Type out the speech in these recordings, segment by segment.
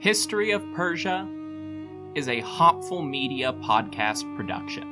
History of Persia is a Hopful Media podcast production.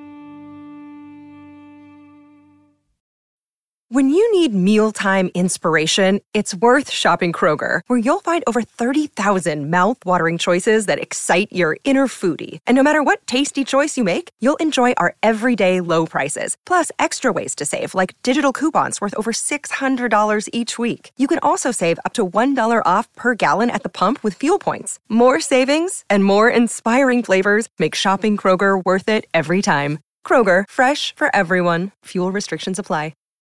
When you need mealtime inspiration, it's worth shopping Kroger, where you'll find over 30,000 mouth-watering choices that excite your inner foodie. And no matter what tasty choice you make, you'll enjoy our everyday low prices, plus extra ways to save, like digital coupons worth over $600 each week. You can also save up to $1 off per gallon at the pump with fuel points. More savings and more inspiring flavors make shopping Kroger worth it every time. Kroger, fresh for everyone. Fuel restrictions apply.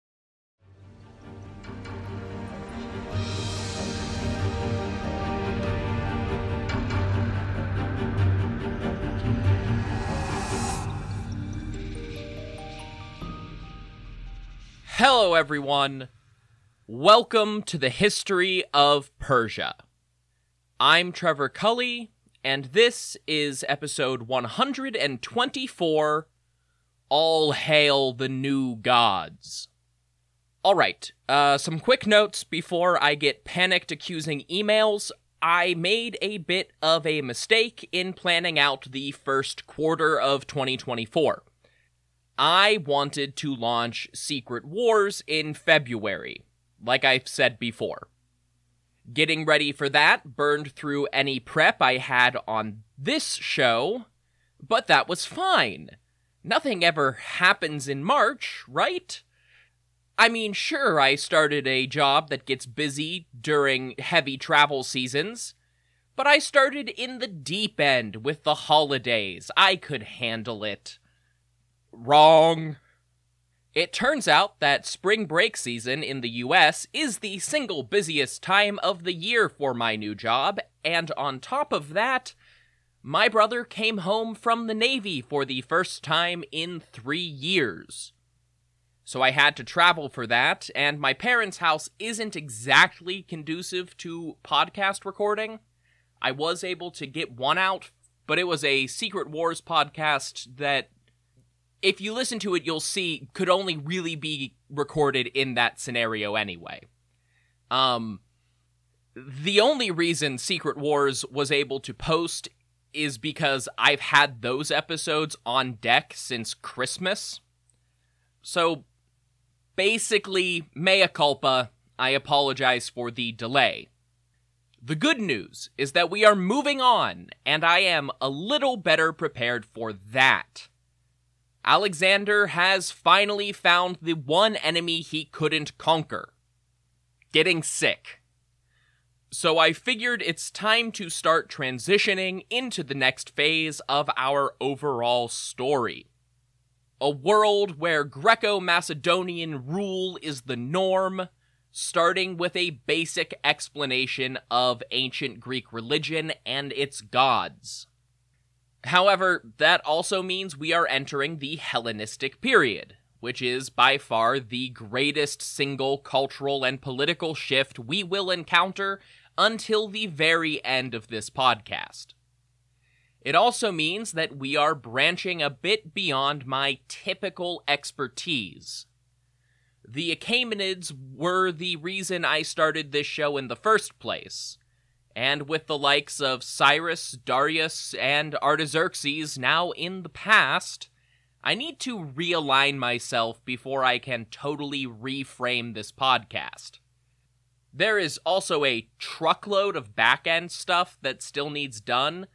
Hello, everyone. Welcome to the History of Persia. I'm Trevor Cully, and this is episode 124, All Hail the New Gods. Alright, some quick notes before I get panicked-accusing emails. I made a bit of a mistake in planning out the first quarter of 2024. I wanted to launch Secret Wars in February, like I've said before. Getting ready for that burned through any prep I had on this show, but that was fine. Nothing ever happens in March, right? I mean, sure, I started a job that gets busy during heavy travel seasons, but I started in the deep end with the holidays. I could handle it. Wrong. It turns out that spring break season in the US is the single busiest time of the year for my new job, and on top of that, my brother came home from the Navy for the first time in 3 years. So I had to travel for that, and my parents' house isn't exactly conducive to podcast recording. I was able to get one out, but it was a Secret Wars podcast that, if you listen to it, you'll see could only really be recorded in that scenario anyway. The only reason Secret Wars was able to post is because I've had those episodes on deck since Christmas. So, basically, mea culpa, I apologize for the delay. The good news is that we are moving on, and I am a little better prepared for that. Alexander has finally found the one enemy he couldn't conquer: getting sick. So I figured it's time to start transitioning into the next phase of our overall story. A world where Greco-Macedonian rule is the norm, starting with a basic explanation of ancient Greek religion and its gods. However, that also means we are entering the Hellenistic period, which is by far the greatest single cultural and political shift we will encounter until the very end of this podcast. It also means that we are branching a bit beyond my typical expertise. The Achaemenids were the reason I started this show in the first place, and with the likes of Cyrus, Darius, and Artaxerxes now in the past, I need to realign myself before I can totally reframe this podcast. There is also a truckload of back-end stuff that still needs done,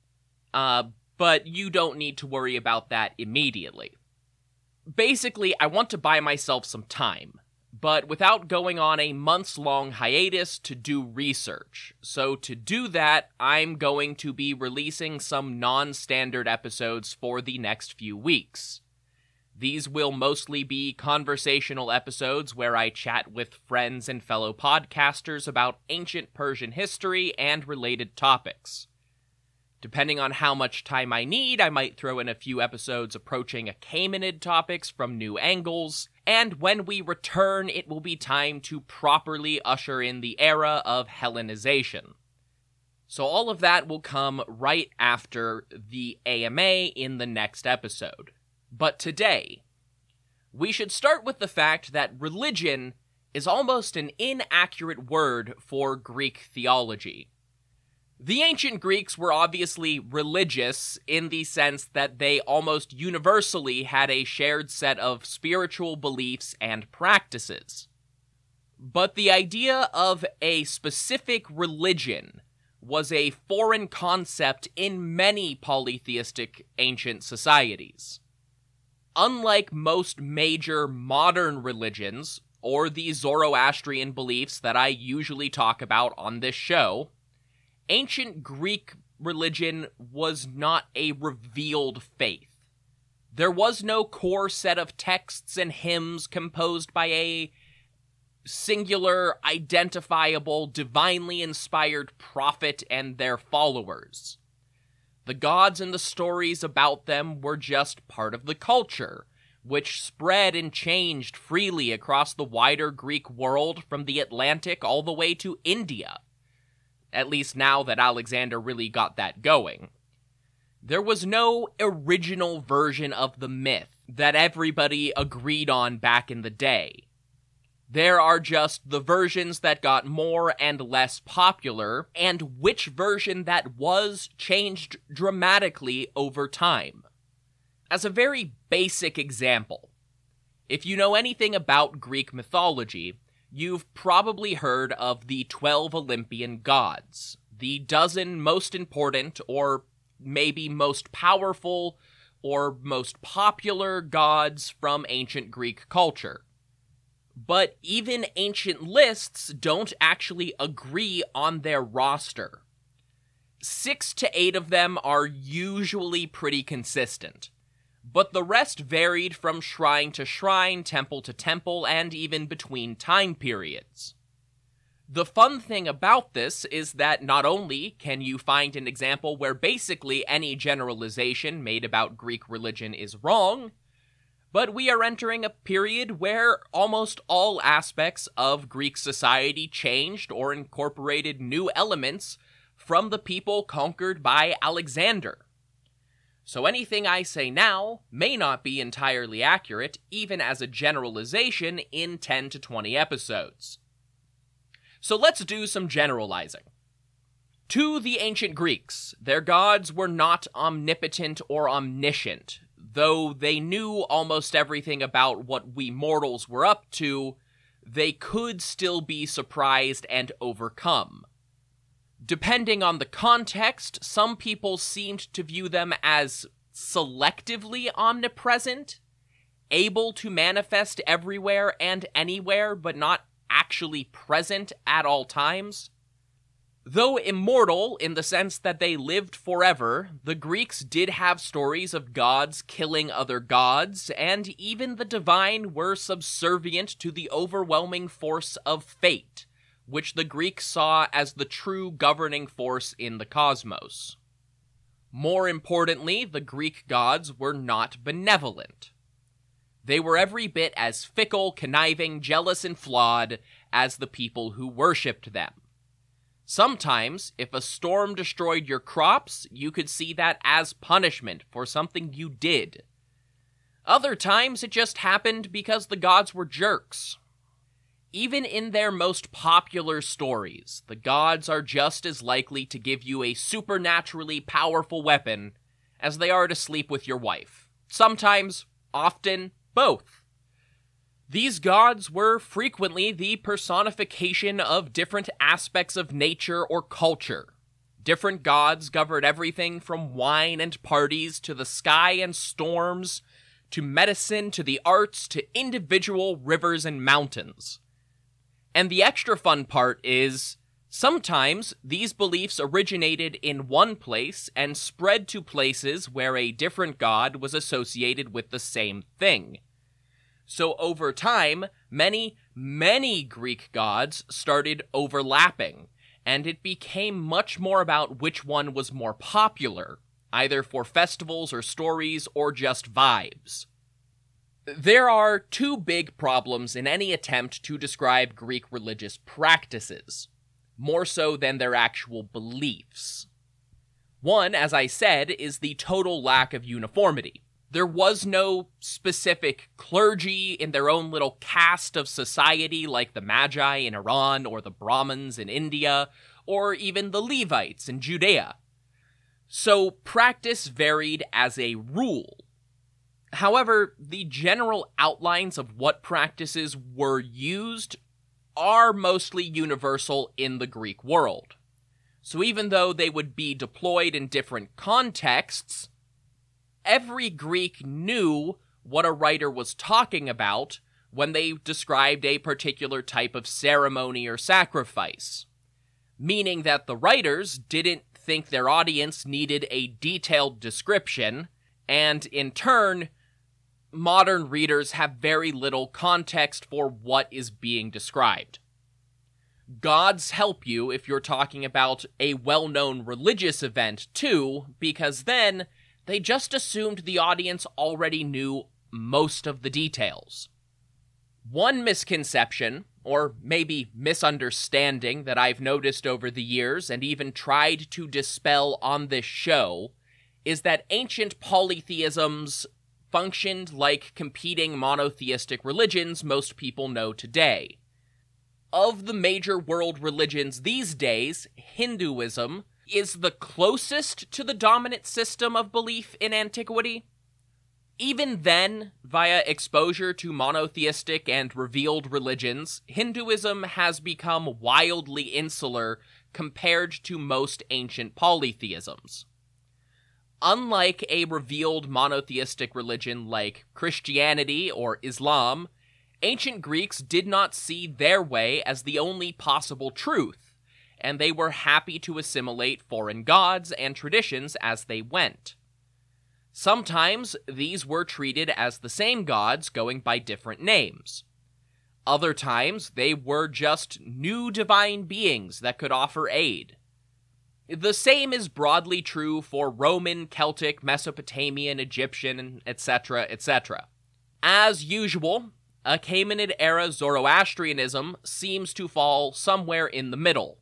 but you don't need to worry about that immediately. Basically, I want to buy myself some time, but without going on a months-long hiatus to do research. So to do that, I'm going to be releasing some non-standard episodes for the next few weeks. These will mostly be conversational episodes where I chat with friends and fellow podcasters about ancient Persian history and related topics. Depending on how much time I need, I might throw in a few episodes approaching Achaemenid topics from new angles, and when we return, it will be time to properly usher in the era of Hellenization. So all of that will come right after the AMA in the next episode. But today, we should start with the fact that religion is almost an inaccurate word for Greek theology. The ancient Greeks were obviously religious in the sense that they almost universally had a shared set of spiritual beliefs and practices. But the idea of a specific religion was a foreign concept in many polytheistic ancient societies. Unlike most major modern religions, or the Zoroastrian beliefs that I usually talk about on this show, ancient Greek religion was not a revealed faith. There was no core set of texts and hymns composed by a singular, identifiable, divinely inspired prophet and their followers. The gods and the stories about them were just part of the culture, which spread and changed freely across the wider Greek world from the Atlantic all the way to India. At least now that Alexander really got that going. There was no original version of the myth that everybody agreed on back in the day. There are just the versions that got more and less popular, and which version that was changed dramatically over time. As a very basic example, if you know anything about Greek mythology, you've probably heard of the 12 Olympian gods, the dozen most important, or maybe most powerful, or most popular gods from ancient Greek culture. But even ancient lists don't actually agree on their roster. 6 to 8 of them are usually pretty consistent, but the rest varied from shrine to shrine, temple to temple, and even between time periods. The fun thing about this is that not only can you find an example where basically any generalization made about Greek religion is wrong, but we are entering a period where almost all aspects of Greek society changed or incorporated new elements from the people conquered by Alexander. So anything I say now may not be entirely accurate, even as a generalization, in 10 to 20 episodes. So let's do some generalizing. To the ancient Greeks, their gods were not omnipotent or omniscient. Though they knew almost everything about what we mortals were up to, they could still be surprised and overcome. Depending on the context, some people seemed to view them as selectively omnipresent, able to manifest everywhere and anywhere, but not actually present at all times. Though immortal in the sense that they lived forever, the Greeks did have stories of gods killing other gods, and even the divine were subservient to the overwhelming force of fate, which the Greeks saw as the true governing force in the cosmos. More importantly, the Greek gods were not benevolent. They were every bit as fickle, conniving, jealous, and flawed as the people who worshipped them. Sometimes, if a storm destroyed your crops, you could see that as punishment for something you did. Other times, it just happened because the gods were jerks. Even in their most popular stories, the gods are just as likely to give you a supernaturally powerful weapon as they are to sleep with your wife. Sometimes, often, both. These gods were frequently the personification of different aspects of nature or culture. Different gods governed everything from wine and parties to the sky and storms, to medicine, to the arts, to individual rivers and mountains. And the extra fun part is, sometimes these beliefs originated in one place and spread to places where a different god was associated with the same thing. So over time, many Greek gods started overlapping, and it became much more about which one was more popular, either for festivals or stories or just vibes. There are two big problems in any attempt to describe Greek religious practices, more so than their actual beliefs. One, as I said, is the total lack of uniformity. There was no specific clergy in their own little caste of society like the Magi in Iran or the Brahmins in India or even the Levites in Judea. So practice varied as a rule. However, the general outlines of what practices were used are mostly universal in the Greek world. So even though they would be deployed in different contexts, every Greek knew what a writer was talking about when they described a particular type of ceremony or sacrifice, meaning that the writers didn't think their audience needed a detailed description, and in turn, modern readers have very little context for what is being described. Gods help you if you're talking about a well-known religious event, too, because then they just assumed the audience already knew most of the details. One misconception, or maybe misunderstanding, that I've noticed over the years and even tried to dispel on this show is that ancient polytheisms functioned like competing monotheistic religions most people know today. Of the major world religions these days, Hinduism is the closest to the dominant system of belief in antiquity. Even then, via exposure to monotheistic and revealed religions, Hinduism has become wildly insular compared to most ancient polytheisms. Unlike a revealed monotheistic religion like Christianity or Islam, ancient Greeks did not see their way as the only possible truth, and they were happy to assimilate foreign gods and traditions as they went. Sometimes these were treated as the same gods going by different names. Other times they were just new divine beings that could offer aid. The same is broadly true for Roman, Celtic, Mesopotamian, Egyptian, etc., etc. As usual, Achaemenid-era Zoroastrianism seems to fall somewhere in the middle.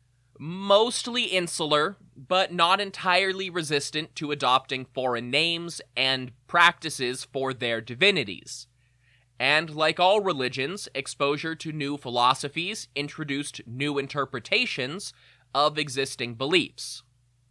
Mostly insular, but not entirely resistant to adopting foreign names and practices for their divinities. And like all religions, exposure to new philosophies introduced new interpretations of existing beliefs.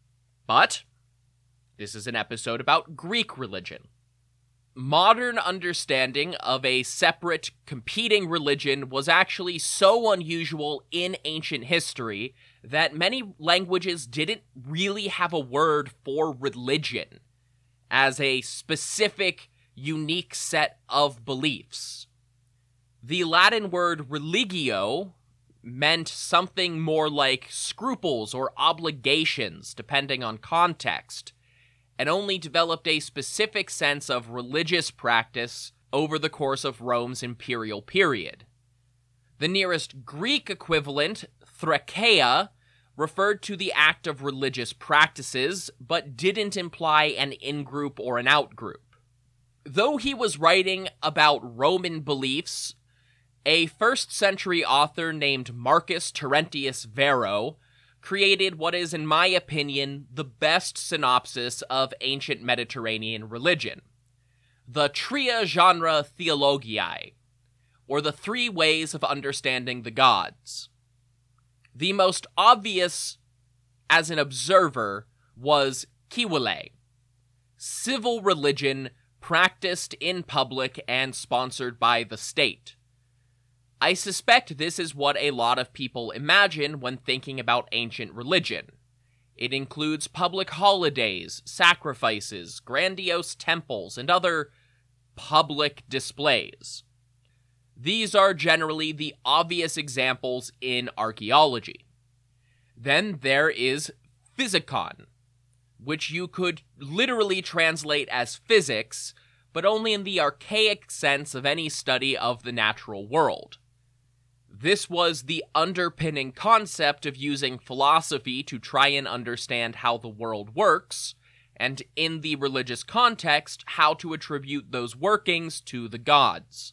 But this is an episode about Greek religion. Modern understanding of a separate, competing religion was actually so unusual in ancient history that many languages didn't really have a word for religion as a specific, unique set of beliefs. The Latin word religio meant something more like scruples or obligations, depending on context, and only developed a specific sense of religious practice over the course of Rome's imperial period. The nearest Greek equivalent, thrakeia, referred to the act of religious practices, but didn't imply an in-group or an out-group. Though he was writing about Roman beliefs, a first-century author named Marcus Terentius Varro created what is, in my opinion, the best synopsis of ancient Mediterranean religion, the Tria Genera Theologiae, or the three ways of understanding the gods. The most obvious, as an observer, was Civile, civil religion practiced in public and sponsored by the state. I suspect this is what a lot of people imagine when thinking about ancient religion. It includes public holidays, sacrifices, grandiose temples, and other public displays. These are generally the obvious examples in archaeology. Then there is physicon, which you could literally translate as physics, but only in the archaic sense of any study of the natural world. This was the underpinning concept of using philosophy to try and understand how the world works, and in the religious context, how to attribute those workings to the gods.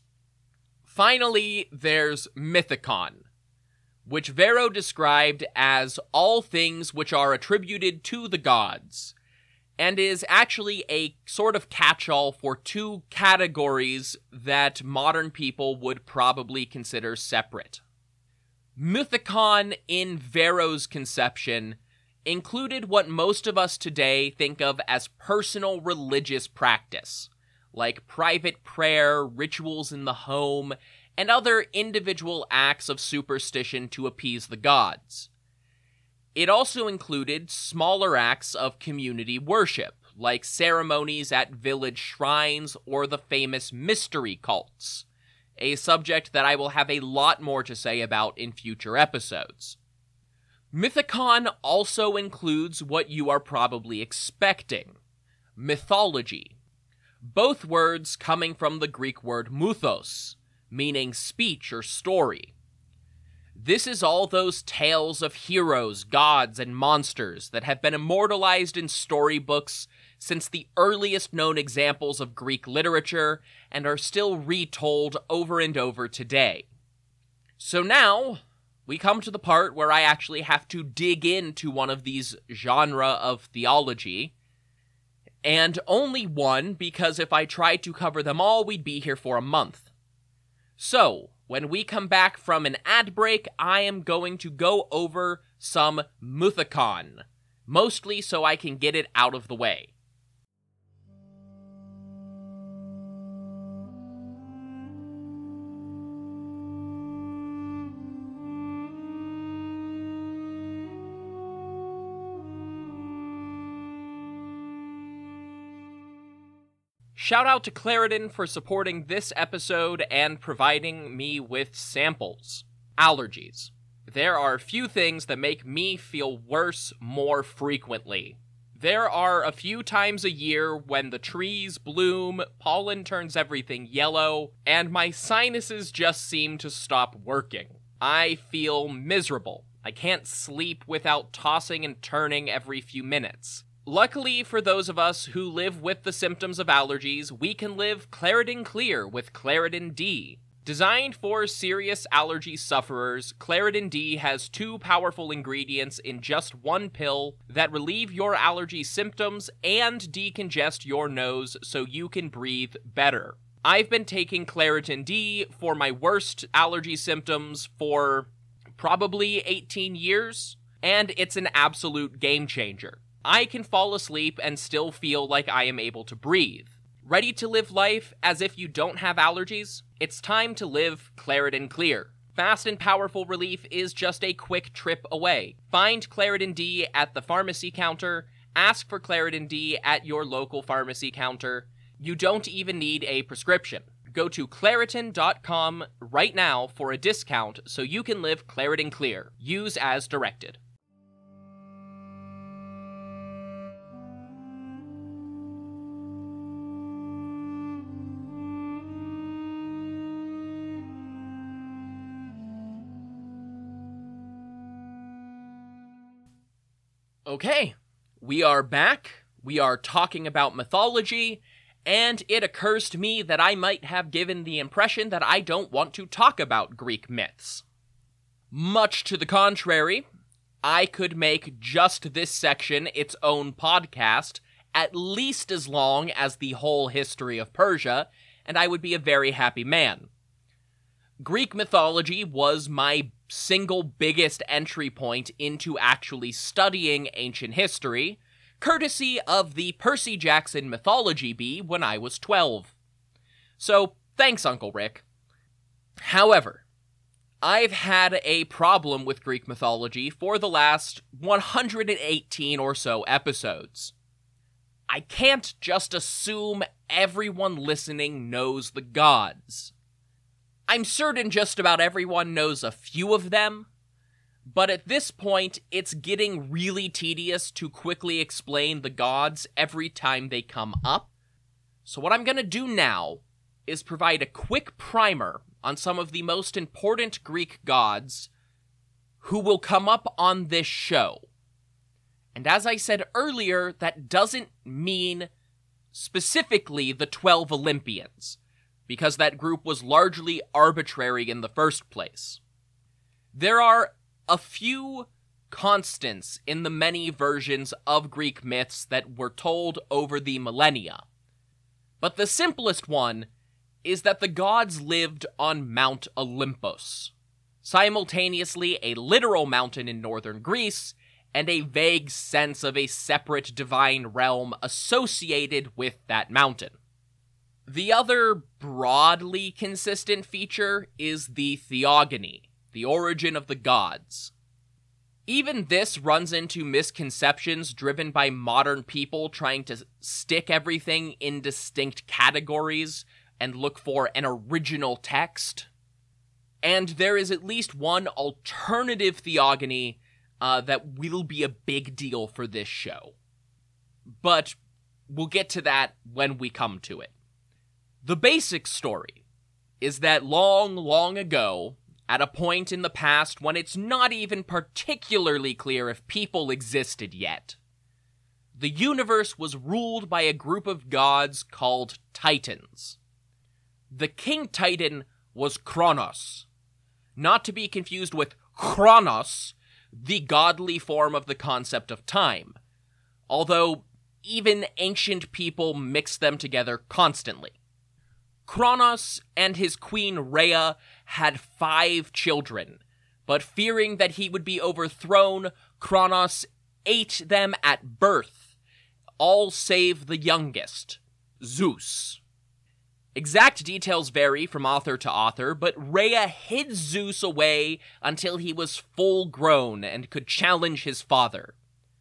Finally, there's mythicon, which Varro described as all things which are attributed to the gods, and is actually a sort of catch-all for two categories that modern people would probably consider separate. Mythicon, in Varro's conception, included what most of us today think of as personal religious practice, like private prayer, rituals in the home, and other individual acts of superstition to appease the gods. It also included smaller acts of community worship, like ceremonies at village shrines or the famous mystery cults, a subject that I will have a lot more to say about in future episodes. Mythicon also includes what you are probably expecting: mythology. Both words coming from the Greek word mythos, meaning speech or story. This is all those tales of heroes, gods, and monsters that have been immortalized in storybooks since the earliest known examples of Greek literature and are still retold over and over today. So now, we come to the part where I actually have to dig into one of these genera of theology, and only one, because if I tried to cover them all, we'd be here for a month. So, when we come back from an ad break, I am going to go over some Mythicon, mostly so I can get it out of the way. Shout out to Claritin for supporting this episode and providing me with samples. Allergies. There are few things that make me feel worse more frequently. There are a few times a year when the trees bloom, pollen turns everything yellow, and my sinuses just seem to stop working. I feel miserable. I can't sleep without tossing and turning every few minutes. Luckily for those of us who live with the symptoms of allergies, we can live Claritin Clear with Claritin D. Designed for serious allergy sufferers, Claritin D has two powerful ingredients in just one pill that relieve your allergy symptoms and decongest your nose so you can breathe better. I've been taking Claritin D for my worst allergy symptoms for probably 18 years, and it's an absolute game changer. I can fall asleep and still feel like I am able to breathe. Ready to live life as if you don't have allergies? It's time to live Claritin Clear. Fast and powerful relief is just a quick trip away. Find Claritin D at the pharmacy counter. Ask for Claritin D at your local pharmacy counter. You don't even need a prescription. Go to Claritin.com right now for a discount so you can live Claritin Clear. Use as directed. Okay, we are back, we are talking about mythology, and it occurs to me that I might have given the impression that I don't want to talk about Greek myths. Much to the contrary, I could make just this section its own podcast, at least as long as the whole history of Persia, and I would be a very happy man. Greek mythology was my single biggest entry point into actually studying ancient history, courtesy of the Percy Jackson Mythology Bee when I was 12. So, thanks, Uncle Rick. However, I've had a problem with Greek mythology for the last 118 or so episodes. I can't just assume everyone listening knows the gods. I'm certain just about everyone knows a few of them, but at this point, it's getting really tedious to quickly explain the gods every time they come up. So what I'm going to do now is provide a quick primer on some of the most important Greek gods who will come up on this show. And as I said earlier, that doesn't mean specifically the 12 Olympians, because that group was largely arbitrary in the first place. There are a few constants in the many versions of Greek myths that were told over the millennia. But the simplest one is that the gods lived on Mount Olympus, simultaneously a literal mountain in northern Greece and a vague sense of a separate divine realm associated with that mountain. The other broadly consistent feature is the theogony, the origin of the gods. Even this runs into misconceptions driven by modern people trying to stick everything in distinct categories and look for an original text. And there is at least one alternative theogony that will be a big deal for this show. But we'll get to that when we come to it. The basic story is that long, long ago, at a point in the past when it's not even particularly clear if people existed yet, the universe was ruled by a group of gods called Titans. The king Titan was Kronos, not to be confused with Chronos, the godly form of the concept of time, although even ancient people mix them together constantly. Kronos and his queen Rhea had 5 children, but fearing that he would be overthrown, Kronos ate them at birth, all save the youngest, Zeus. Exact details vary from author to author, but Rhea hid Zeus away until he was full grown and could challenge his father.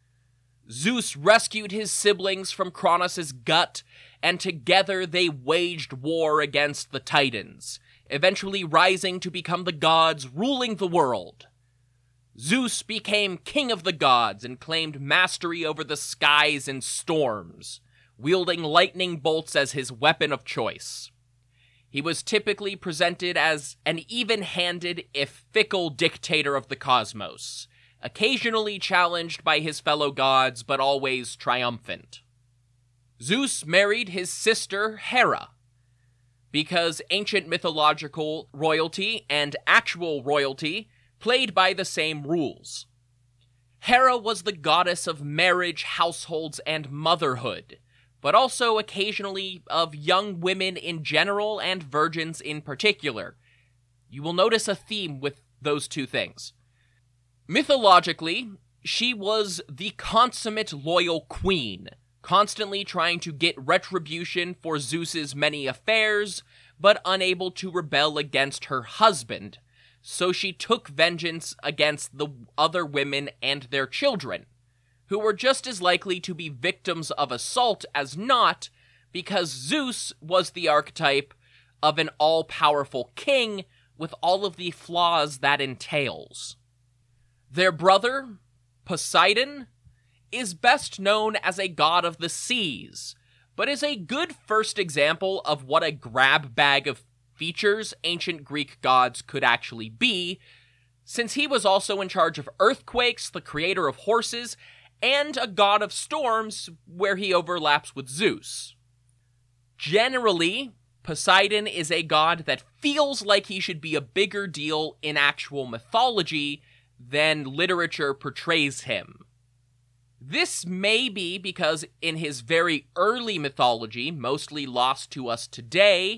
Zeus rescued his siblings from Kronos' gut, and together they waged war against the Titans, eventually rising to become the gods ruling the world. Zeus became king of the gods and claimed mastery over the skies and storms, wielding lightning bolts as his weapon of choice. He was typically presented as an even-handed, if fickle, dictator of the cosmos, occasionally challenged by his fellow gods, but always triumphant. Zeus married his sister Hera, because ancient mythological royalty and actual royalty played by the same rules. Hera was the goddess of marriage, households, and motherhood, but also occasionally of young women in general and virgins in particular. You will notice a theme with those two things. Mythologically, she was the consummate loyal queen, constantly trying to get retribution for Zeus's many affairs, but unable to rebel against her husband, so she took vengeance against the other women and their children, who were just as likely to be victims of assault as not, because Zeus was the archetype of an all-powerful king with all of the flaws that entails. Their brother, Poseidon, is best known as a god of the seas, but is a good first example of what a grab bag of features ancient Greek gods could actually be, since he was also in charge of earthquakes, the creator of horses, and a god of storms where he overlaps with Zeus. Generally, Poseidon is a god that feels like he should be a bigger deal in actual mythology than literature portrays him. This may be because in his very early mythology, mostly lost to us today,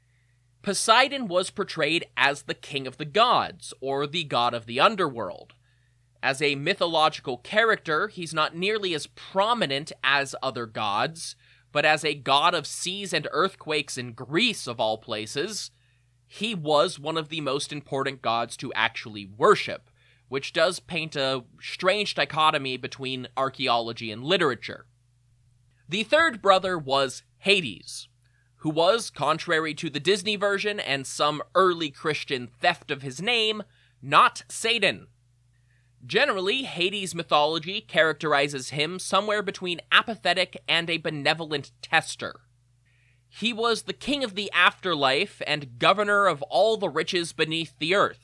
Poseidon was portrayed as the king of the gods, or the god of the underworld. As a mythological character, he's not nearly as prominent as other gods, but as a god of seas and earthquakes in Greece, of all places, he was one of the most important gods to actually worship, which does paint a strange dichotomy between archaeology and literature. The third brother was Hades, who was, contrary to the Disney version and some early Christian theft of his name, not Satan. Generally, Hades' mythology characterizes him somewhere between apathetic and a benevolent tester. He was the king of the afterlife and governor of all the riches beneath the earth.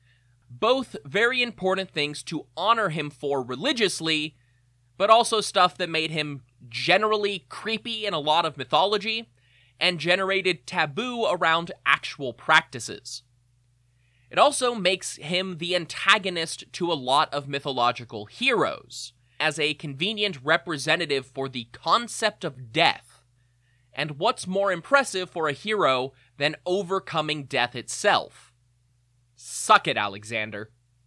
Both very important things to honor him for religiously, but also stuff that made him generally creepy in a lot of mythology, and generated taboo around actual practices. It also makes him the antagonist to a lot of mythological heroes, as a convenient representative for the concept of death. And what's more impressive for a hero than overcoming death itself? Suck it, Alexander.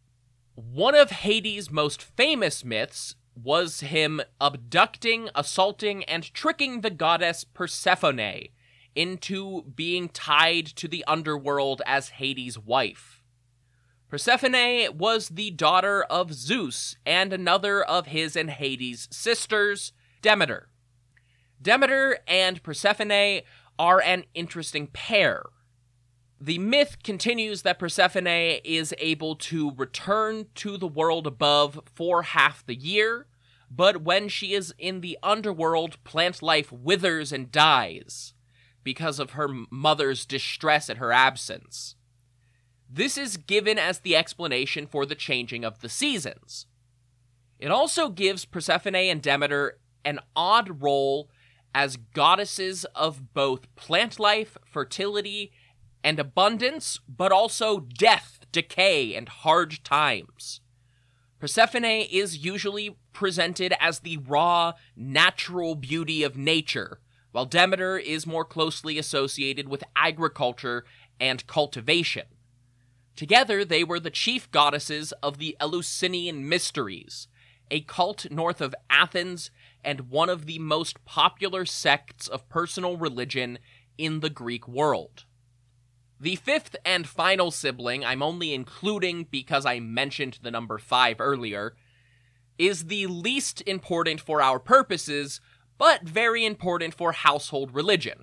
One of Hades' most famous myths was him abducting, assaulting, and tricking the goddess Persephone into being tied to the underworld as Hades' wife. Persephone was the daughter of Zeus and another of his and Hades' sisters, Demeter. Demeter and Persephone are an interesting pair. The myth continues that Persephone is able to return to the world above for half the year, but when she is in the underworld, plant life withers and dies because of her mother's distress at her absence. This is given as the explanation for the changing of the seasons. It also gives Persephone and Demeter an odd role as goddesses of both plant life, fertility, and abundance, but also death, decay, and hard times. Persephone is usually presented as the raw, natural beauty of nature, while Demeter is more closely associated with agriculture and cultivation. Together, they were the chief goddesses of the Eleusinian Mysteries, a cult north of Athens and one of the most popular sects of personal religion in the Greek world. The fifth and final sibling, I'm only including because I mentioned the number 5 earlier, is the least important for our purposes, but very important for household religion.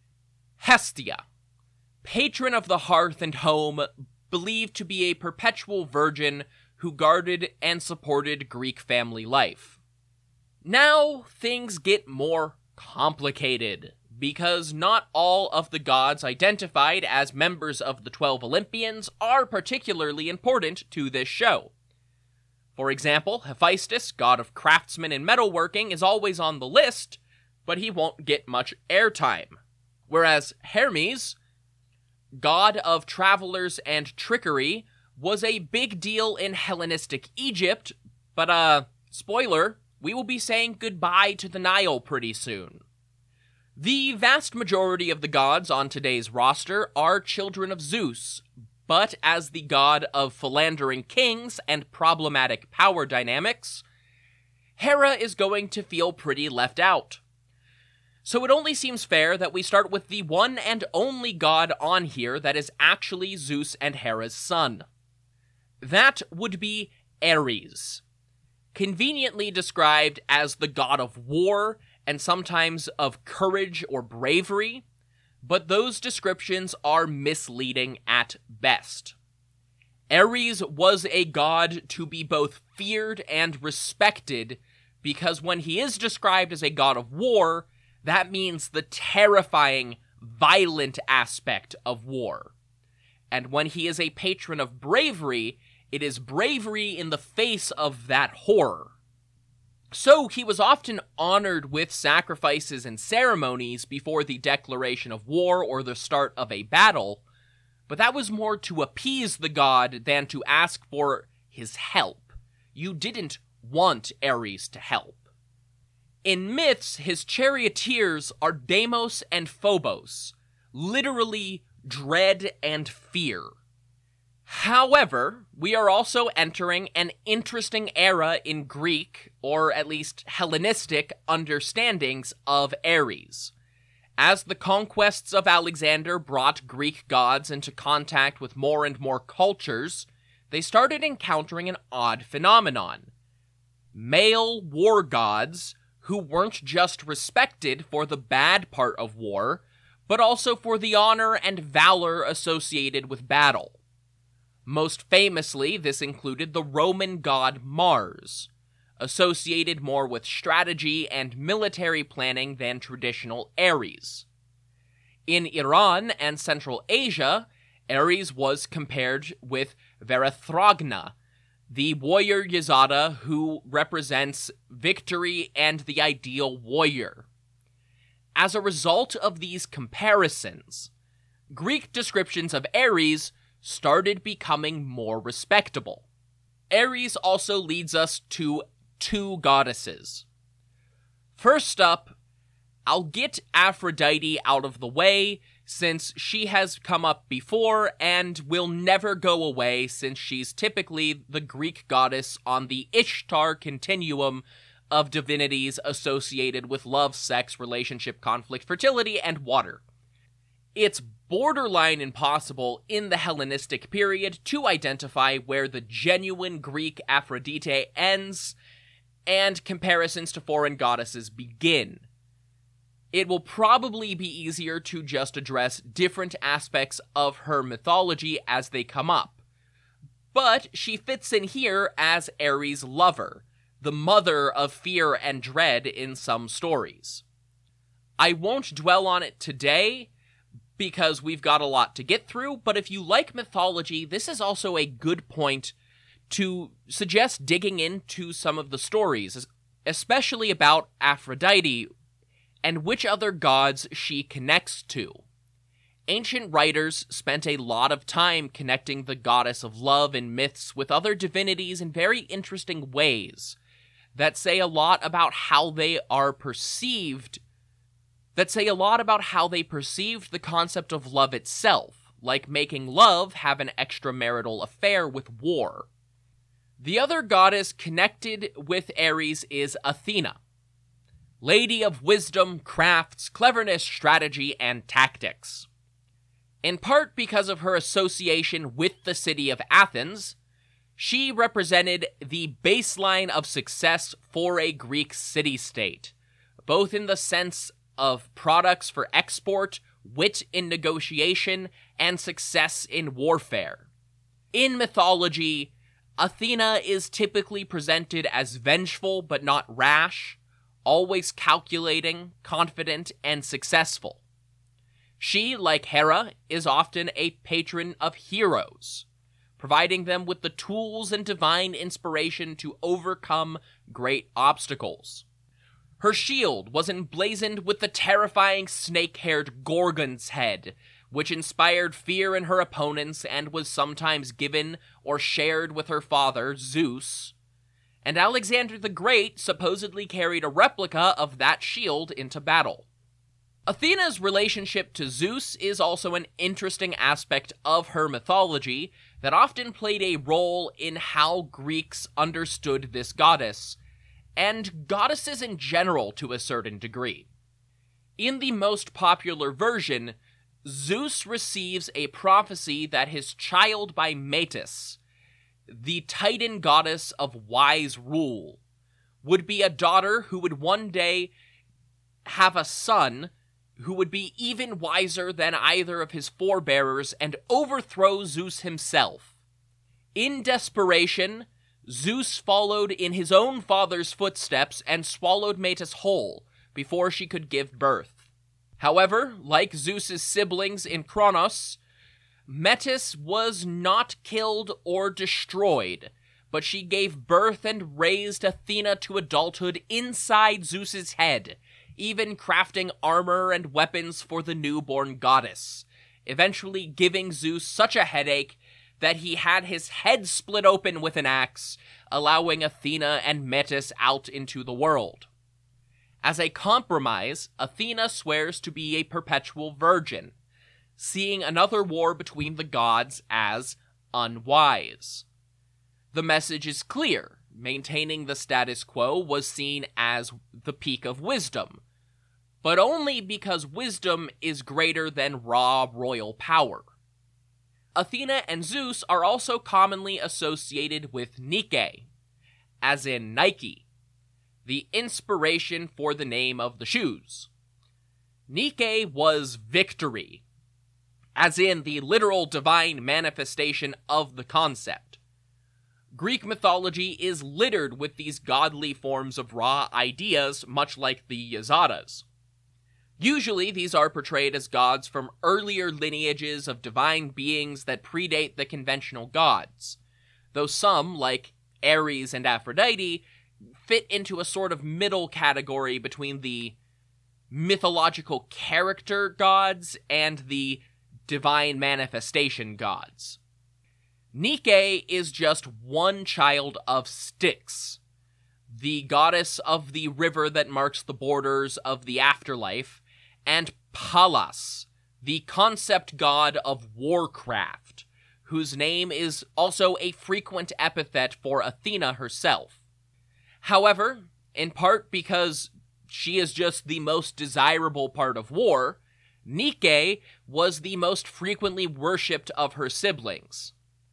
Hestia, patron of the hearth and home, believed to be a perpetual virgin who guarded and supported Greek family life. Now, things get more complicated, because not all of the gods identified as members of the 12 Olympians are particularly important to this show. For example, Hephaestus, god of craftsmen and metalworking, is always on the list, but he won't get much airtime. Whereas Hermes, god of travelers and trickery, was a big deal in Hellenistic Egypt, but spoiler, we will be saying goodbye to the Nile pretty soon. The vast majority of the gods on today's roster are children of Zeus, but as the god of philandering kings and problematic power dynamics, Hera is going to feel pretty left out. So it only seems fair that we start with the one and only god on here that is actually Zeus and Hera's son. That would be Ares, conveniently described as the god of war and sometimes of courage or bravery, but those descriptions are misleading at best. Ares was a god to be both feared and respected, because when he is described as a god of war, that means the terrifying, violent aspect of war. And when he is a patron of bravery, it is bravery in the face of that horror. So he was often honored with sacrifices and ceremonies before the declaration of war or the start of a battle, but that was more to appease the god than to ask for his help. You didn't want Ares to help. In myths, his charioteers are Deimos and Phobos, literally dread and fear. However, we are also entering an interesting era in Greek, or at least Hellenistic, understandings of Ares. As the conquests of Alexander brought Greek gods into contact with more and more cultures, they started encountering an odd phenomenon. Male war gods who weren't just respected for the bad part of war, but also for the honor and valor associated with battle. Most famously, this included the Roman god Mars, associated more with strategy and military planning than traditional Ares. In Iran and Central Asia, Ares was compared with Varathragna, the warrior Yasada who represents victory and the ideal warrior. As a result of these comparisons, Greek descriptions of Ares started becoming more respectable. Ares also leads us to two goddesses. First up, I'll get Aphrodite out of the way, since she has come up before and will never go away, since she's typically the Greek goddess on the Ishtar continuum of divinities associated with love, sex, relationship, conflict, fertility, and water. It's borderline impossible in the Hellenistic period to identify where the genuine Greek Aphrodite ends and comparisons to foreign goddesses begin. It will probably be easier to just address different aspects of her mythology as they come up. But she fits in here as Ares' lover, the mother of fear and dread in some stories. I won't dwell on it today, because we've got a lot to get through, but if you like mythology, this is also a good point to suggest digging into some of the stories, especially about Aphrodite, and which other gods she connects to. Ancient writers spent a lot of time connecting the goddess of love in myths with other divinities in very interesting ways that say a lot about how they perceived the concept of love itself, like making love have an extramarital affair with war. The other goddess connected with Ares is Athena, lady of wisdom, crafts, cleverness, strategy, and tactics. In part because of her association with the city of Athens, she represented the baseline of success for a Greek city-state, both in the sense of products for export, wit in negotiation, and success in warfare. In mythology, Athena is typically presented as vengeful but not rash, always calculating, confident, and successful. She, like Hera, is often a patron of heroes, providing them with the tools and divine inspiration to overcome great obstacles. Her shield was emblazoned with the terrifying snake-haired Gorgon's head, which inspired fear in her opponents and was sometimes given or shared with her father, Zeus. And Alexander the Great supposedly carried a replica of that shield into battle. Athena's relationship to Zeus is also an interesting aspect of her mythology that often played a role in how Greeks understood this goddess, and goddesses in general to a certain degree. In the most popular version, Zeus receives a prophecy that his child by Metis, the Titan goddess of wise rule, would be a daughter who would one day have a son who would be even wiser than either of his forebearers and overthrow Zeus himself. In desperation, Zeus followed in his own father's footsteps and swallowed Metis whole before she could give birth. However, like Zeus's siblings in Kronos, Metis was not killed or destroyed, but she gave birth and raised Athena to adulthood inside Zeus's head, even crafting armor and weapons for the newborn goddess, eventually giving Zeus such a headache that he had his head split open with an axe, allowing Athena and Metis out into the world. As a compromise, Athena swears to be a perpetual virgin, seeing another war between the gods as unwise. The message is clear. Maintaining the status quo was seen as the peak of wisdom, but only because wisdom is greater than raw royal power. Athena and Zeus are also commonly associated with Nike, as in Nike, the inspiration for the name of the shoes. Nike was victory, as in the literal divine manifestation of the concept. Greek mythology is littered with these godly forms of raw ideas, much like the Yazatas. Usually, these are portrayed as gods from earlier lineages of divine beings that predate the conventional gods, though some, like Ares and Aphrodite, fit into a sort of middle category between the mythological character gods and the divine manifestation gods. Nike is just one child of Styx, the goddess of the river that marks the borders of the afterlife, and Pallas, the concept god of warcraft, whose name is also a frequent epithet for Athena herself. However, in part because she is just the most desirable part of war, Nike was the most frequently worshipped of her siblings.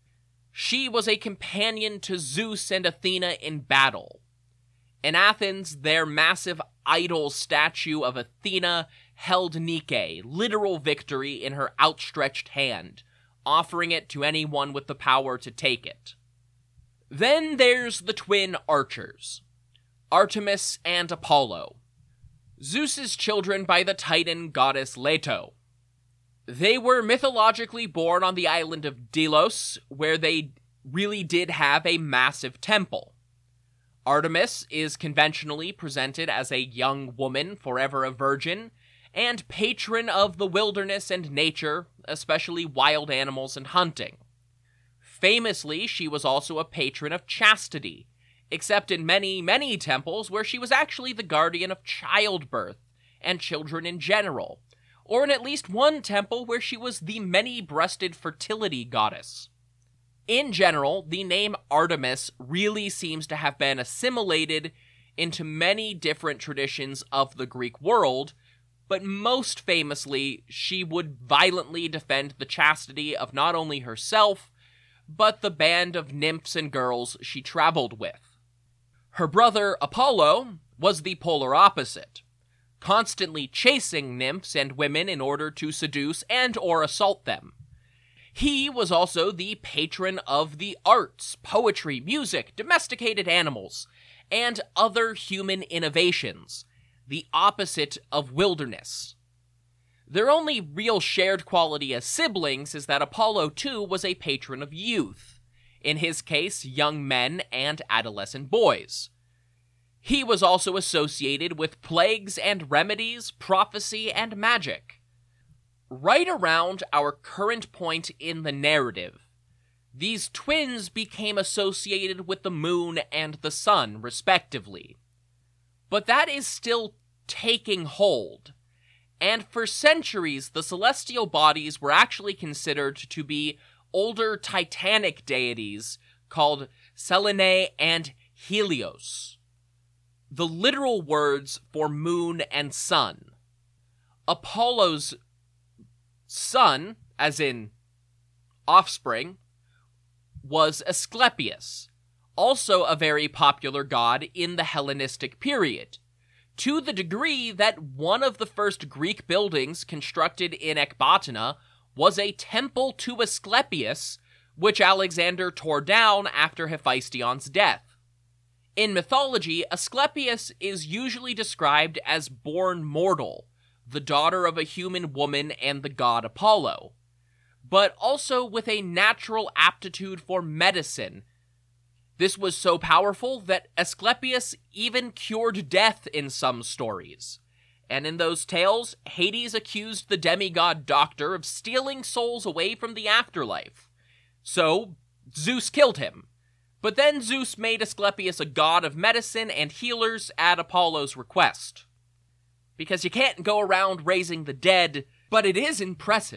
She was a companion to Zeus and Athena in battle. In Athens, their massive idol statue of Athena held Nike, literal victory, in her outstretched hand, offering it to anyone with the power to take it. Then there's the twin archers, Artemis and Apollo, Zeus's children by the Titan goddess Leto. They were mythologically born on the island of Delos, where they really did have a massive temple. Artemis is conventionally presented as a young woman, forever a virgin, and patron of the wilderness and nature, especially wild animals and hunting. Famously, she was also a patron of chastity, except in many, many temples where she was actually the guardian of childbirth and children in general, or in at least one temple where she was the many-breasted fertility goddess. In general, the name Artemis really seems to have been assimilated into many different traditions of the Greek world, but most famously, she would violently defend the chastity of not only herself, but the band of nymphs and girls she traveled with. Her brother, Apollo, was the polar opposite, constantly chasing nymphs and women in order to seduce and or assault them. He was also the patron of the arts, poetry, music, domesticated animals, and other human innovations, the opposite of wilderness. Their only real shared quality as siblings is that Apollo, too, was a patron of youth, in his case, young men and adolescent boys. He was also associated with plagues and remedies, prophecy, and magic. Right around our current point in the narrative, these twins became associated with the moon and the sun, respectively. But that is still taking hold, and for centuries the celestial bodies were actually considered to be older titanic deities called Selene and Helios, the literal words for moon and sun. Apollo's son, as in offspring, was Asclepius, also a very popular god in the Hellenistic period, to the degree that one of the first Greek buildings constructed in Ecbatana was a temple to Asclepius, which Alexander tore down after Hephaestion's death. In mythology, Asclepius is usually described as born mortal, the daughter of a human woman and the god Apollo, but also with a natural aptitude for medicine. This was so powerful that Asclepius even cured death in some stories, and in those tales, Hades accused the demigod Doctor of stealing souls away from the afterlife. So, Zeus killed him. But then Zeus made Asclepius a god of medicine and healers at Apollo's request. Because you can't go around raising the dead, but it is impressive.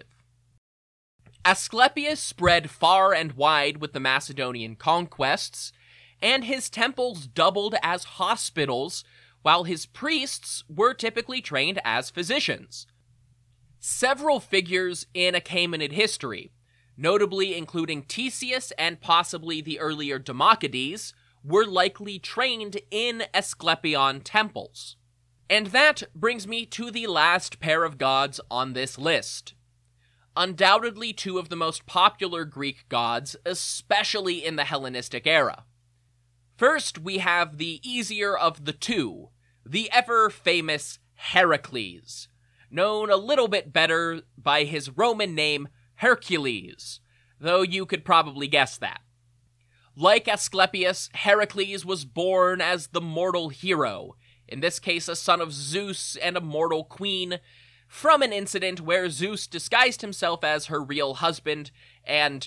Asclepius spread far and wide with the Macedonian conquests, and his temples doubled as hospitals, while his priests were typically trained as physicians. Several figures in Achaemenid history, notably including Theseus and possibly the earlier Democedes, were likely trained in Asclepion temples. And that brings me to the last pair of gods on this list. Undoubtedly two of the most popular Greek gods, especially in the Hellenistic era. First, we have the easier of the two, the ever-famous Heracles, known a little bit better by his Roman name Hercules, though you could probably guess that. Like Asclepius, Heracles was born as the mortal hero, in this case a son of Zeus and a mortal queen, from an incident where Zeus disguised himself as her real husband, and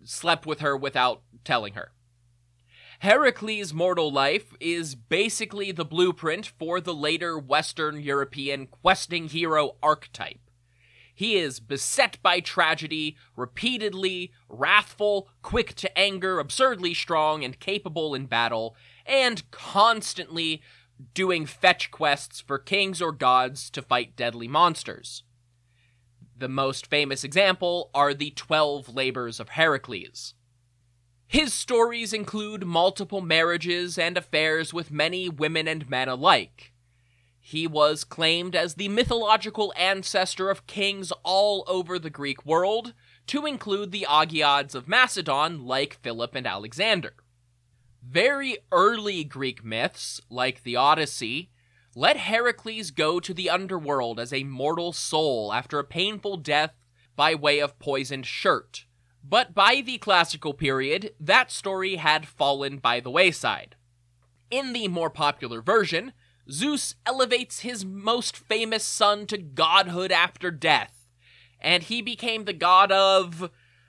slept with her without telling her. Heracles' mortal life is basically the blueprint for the later Western European questing hero archetype. He is beset by tragedy, repeatedly wrathful, quick to anger, absurdly strong, and capable in battle, and constantly doing fetch quests for kings or gods to fight deadly monsters. The most famous example are the 12 Labors of Heracles. His stories include multiple marriages and affairs with many women and men alike. He was claimed as the mythological ancestor of kings all over the Greek world, to include the Agiads of Macedon like Philip and Alexander. Very early Greek myths, like the Odyssey, let Heracles go to the underworld as a mortal soul after a painful death by way of poisoned shirt. But by the classical period, that story had fallen by the wayside. In the more popular version, Zeus elevates his most famous son to godhood after death, and he became the god of,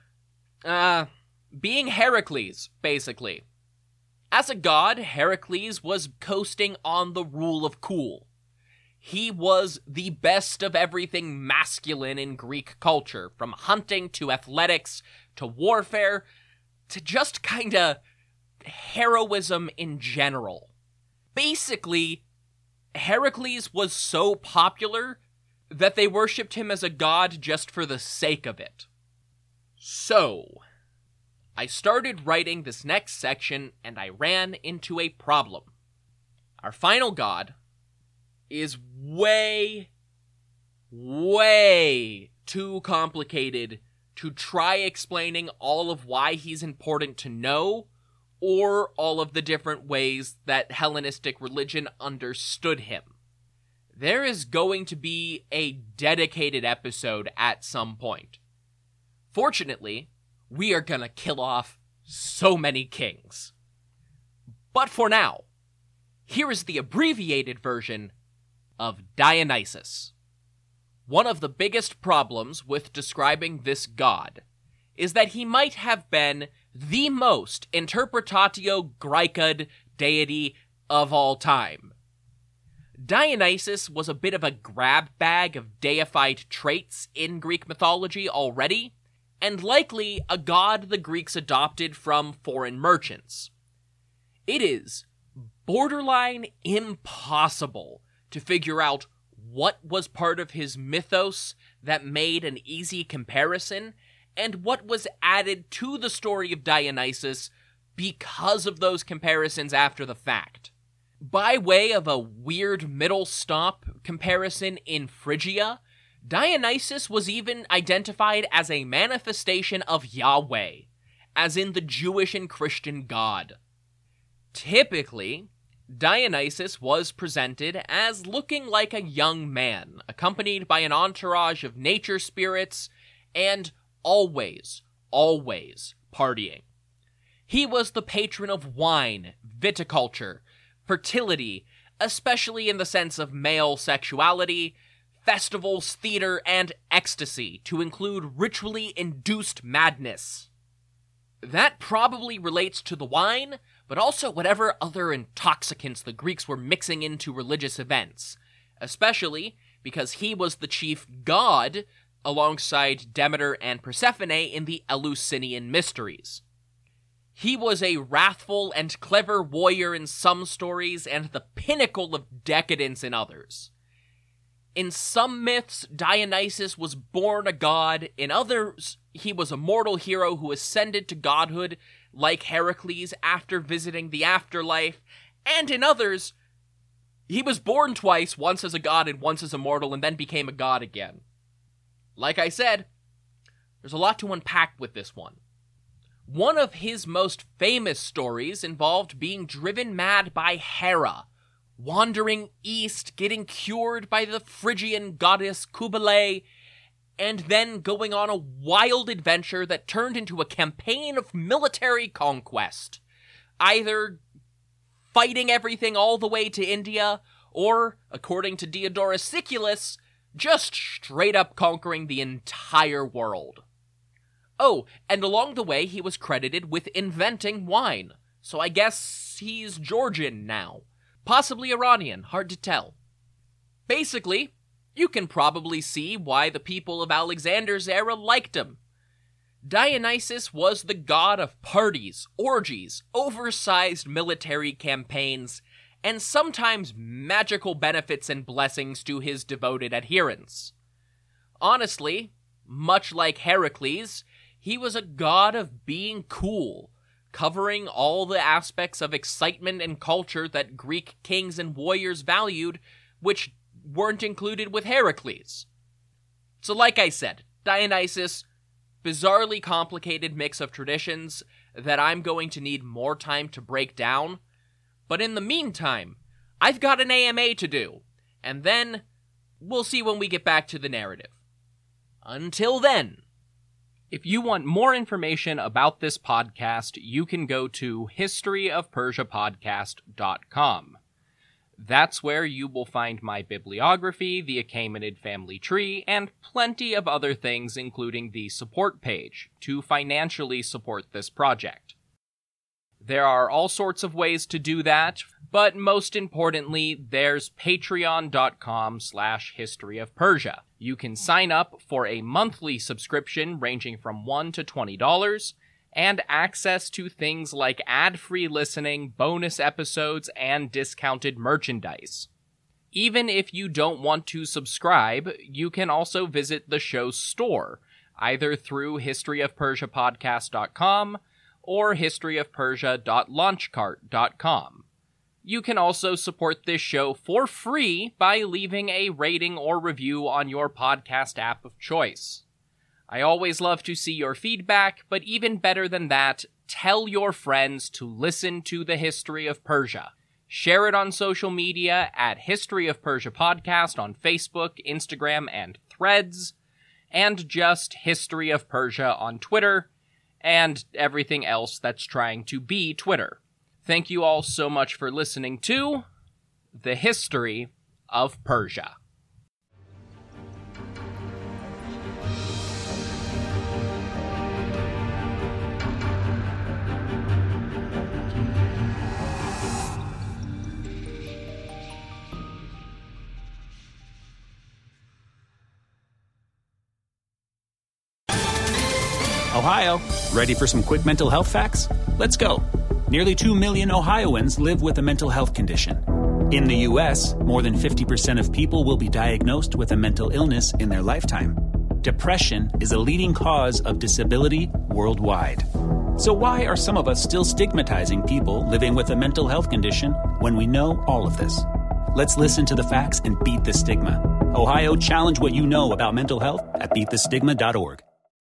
being Heracles, basically. As a god, Heracles was coasting on the rule of cool. He was the best of everything masculine in Greek culture, from hunting to athletics to warfare to just kinda heroism in general. Basically, Heracles was so popular that they worshipped him as a god just for the sake of it. So, I started writing this next section and I ran into a problem. Our final god is way too complicated to try explaining all of why he's important to know, or all of the different ways that Hellenistic religion understood him. There is going to be a dedicated episode at some point. Fortunately, we are gonna kill off so many kings. But for now, here is the abbreviated version of Dionysus. One of the biggest problems with describing this god is that he might have been the most interpretatio Graecad deity of all time. Dionysus was a bit of a grab bag of deified traits in Greek mythology already, and likely a god the Greeks adopted from foreign merchants. It is borderline impossible to figure out what was part of his mythos that made an easy comparison, and what was added to the story of Dionysus because of those comparisons after the fact. By way of a weird middle stop comparison in Phrygia, Dionysus was even identified as a manifestation of Yahweh, as in the Jewish and Christian god. Typically, Dionysus was presented as looking like a young man, accompanied by an entourage of nature spirits, and always partying. He was the patron of wine, viticulture, fertility, especially in the sense of male sexuality, festivals, theater, and ecstasy, to include ritually induced madness. That probably relates to the wine, but also whatever other intoxicants the Greeks were mixing into religious events, especially because he was the chief god alongside Demeter and Persephone in the Eleusinian mysteries. He was a wrathful and clever warrior in some stories and the pinnacle of decadence in others. In some myths, Dionysus was born a god, in others, he was a mortal hero who ascended to godhood like Heracles after visiting the afterlife, and in others, he was born twice, once as a god and once as a mortal, and then became a god again. Like I said, there's a lot to unpack with this one. One of his most famous stories involved being driven mad by Hera, wandering east, getting cured by the Phrygian goddess Cybele, and then going on a wild adventure that turned into a campaign of military conquest, either fighting everything all the way to India, or, according to Diodorus Siculus, just straight up conquering the entire world. Oh, and along the way he was credited with inventing wine, so I guess he's Georgian now. Possibly Iranian, hard to tell. Basically, you can probably see why the people of Alexander's era liked him. Dionysus was the god of parties, orgies, oversized military campaigns, and sometimes magical benefits and blessings to his devoted adherents. Honestly, much like Heracles, he was a god of being cool, covering all the aspects of excitement and culture that Greek kings and warriors valued, which weren't included with Heracles. So like I said, Dionysus, bizarrely complicated mix of traditions that I'm going to need more time to break down, but in the meantime, I've got an AMA to do, and then we'll see when we get back to the narrative. Until then, if you want more information about this podcast, you can go to historyofpersiapodcast.com. That's where you will find my bibliography, the Achaemenid family tree, and plenty of other things, including the support page, to financially support this project. There are all sorts of ways to do that, but most importantly, there's patreon.com/historyofpersia. You can sign up for a monthly subscription ranging from $1 to $20, and access to things like ad-free listening, bonus episodes, and discounted merchandise. Even if you don't want to subscribe, you can also visit the show's store, either through historyofpersiapodcast.com or historyofpersia.launchcart.com. You can also support this show for free by leaving a rating or review on your podcast app of choice. I always love to see your feedback, but even better than that, tell your friends to listen to the History of Persia. Share it on social media at History of Persia Podcast on Facebook, Instagram, and Threads, and just History of Persia on Twitter, and everything else that's trying to be Twitter. Thank you all so much for listening to The History of Persia. Ohio, ready for some quick mental health facts? Let's go. Nearly 2 million Ohioans live with a mental health condition. In the U.S., more than 50% of people will be diagnosed with a mental illness in their lifetime. Depression is a leading cause of disability worldwide. So why are some of us still stigmatizing people living with a mental health condition when we know all of this? Let's listen to the facts and beat the stigma. Ohio, challenge what you know about mental health at beatthestigma.org.